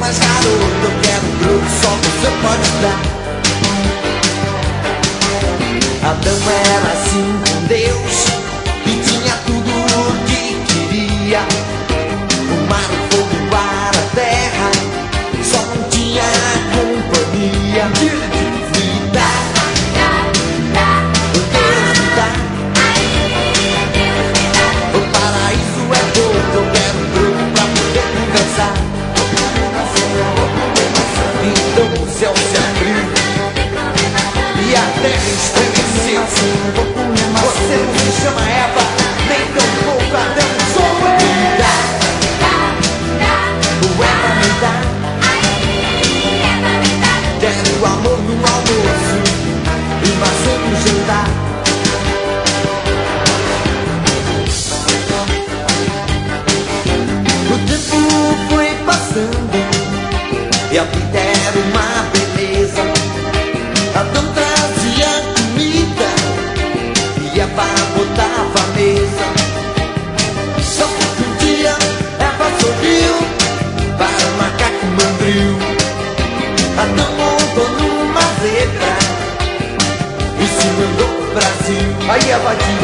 mais garoto, eu quero um grupo, só você pode dar. Adão era assim com Deus e tinha tudo o que queria: o mar, o fogo, o ar, a terra. Só não tinha companhia. Me dá, o Deus me dá. O paraíso é bom, eu quero um grupo pra poder conversar. Então o céu se abriu e a terra estremeceu. Você não se chama Eva, nem tão pouco Adão. Sou eu. Me dá, o Eva me dá. Quero amor no almoço e maçã no jantar. O tempo foi passando e a vida era uma beleza. Adão trazia comida e Eva botava a mesa. Só que um dia Eva sorriu para o macaco mandril. Adão montou numa zebra e se mandou pro Brasil. Aí Eva disse: